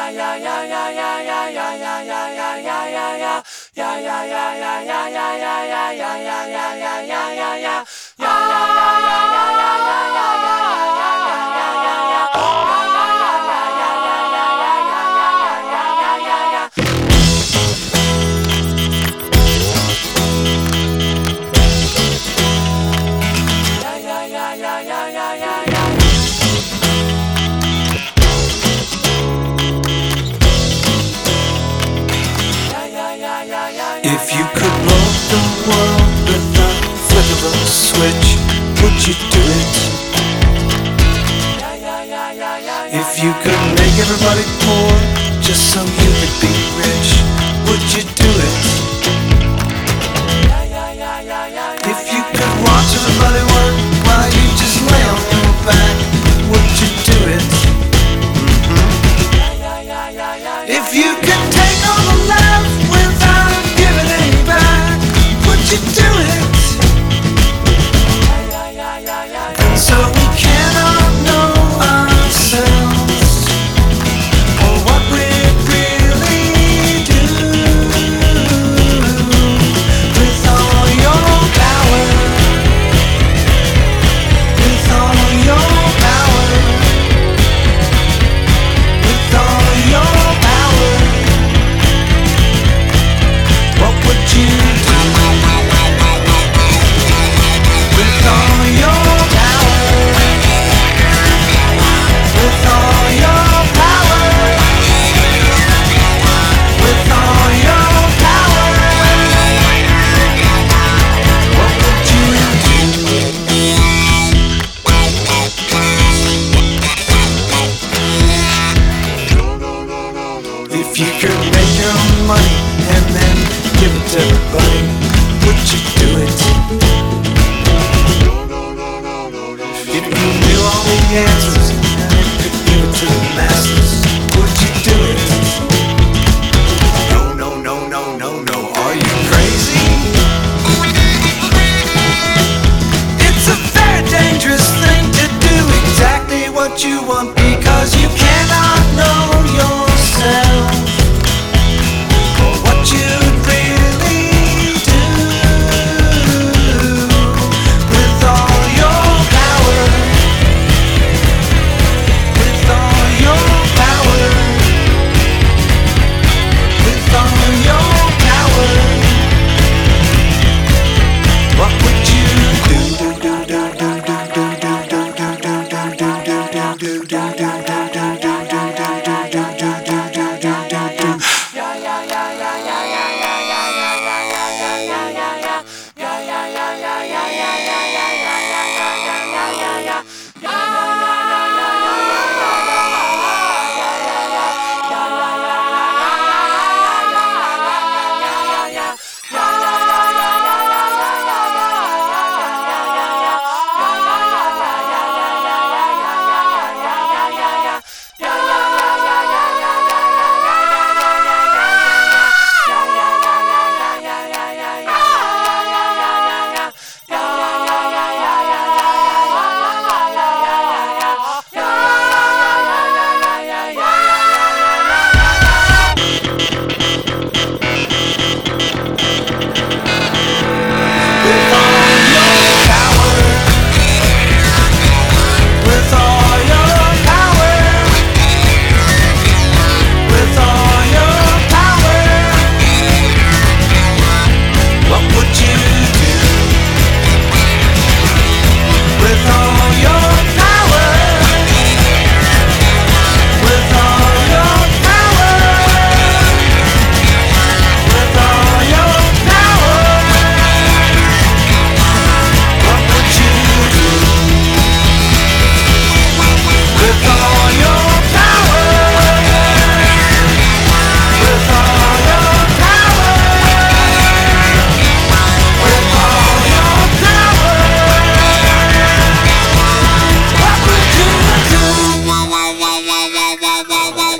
If you could blow the world with the flip of a switch, would you do it? If you could make everybody poor just so you could be rich, would you do it? If you could watch everybody work while you just lay on your back, would you do it? If you could take all the love without giving any back, would you do it? And so we cannot know ourselves or what we really do. With all your power, with all your power, with all your power, what would you do? With all your power, with all your power, with all your power, what would you do? If you could make your own money and then give it to everybody, would you do it? If you knew all the answers and could give it to the masses, would you do it? No, no, no, no, no, no, are you crazy? It's a very dangerous thing to do exactly what you want, because you cannot know yourself or what you'd really do. With all your power, with all your power, with all your power, what would you do?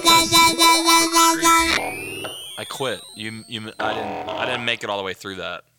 I quit. I didn't make it all the way through that.